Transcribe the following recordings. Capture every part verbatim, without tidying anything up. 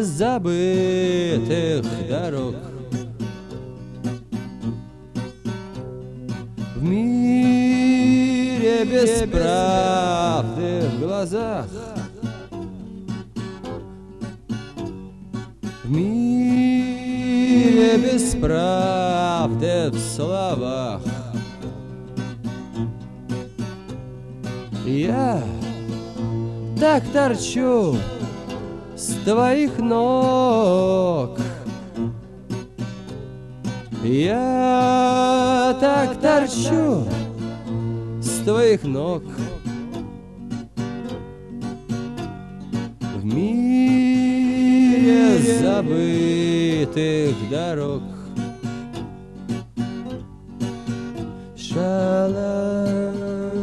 забытых дорог. В мире без правды в глазах, в мире без правды в словах. Я так торчу с твоих ног, я так торчу с твоих ног. В мире забытых дорог. Шалам,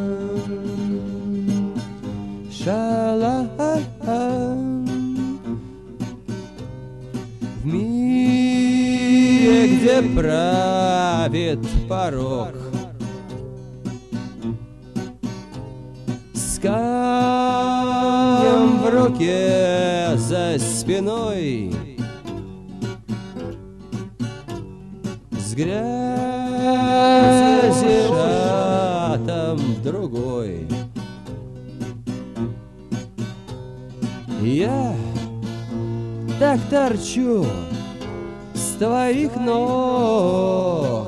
шалам. В мире, где правит порог, с камнем в руке за спиной, с грязи шатом в другой. Я так торчу с твоих ног,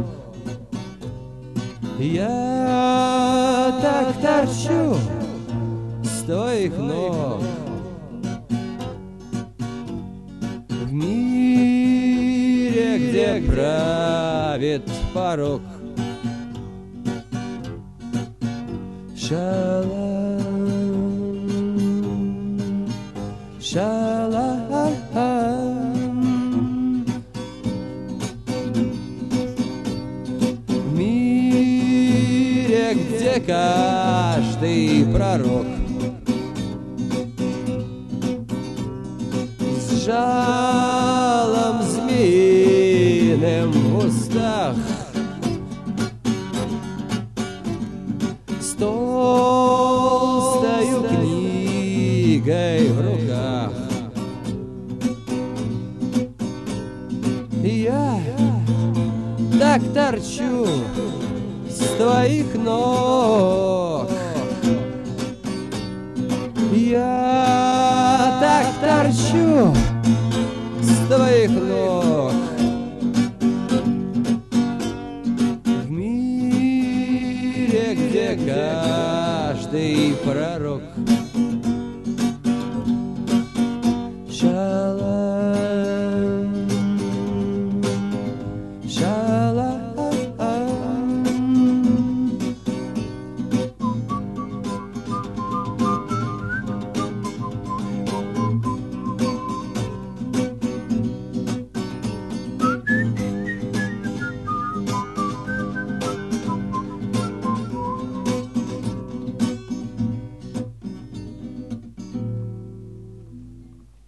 я так торчу с твоих ног. В мире, где правит порог. Шалам, шалам. В мире, где каждый пророк с жалом змеиным в устах, с толстою книгой в руках. Я так торчу с твоих ног, я так торчу с твоих ног.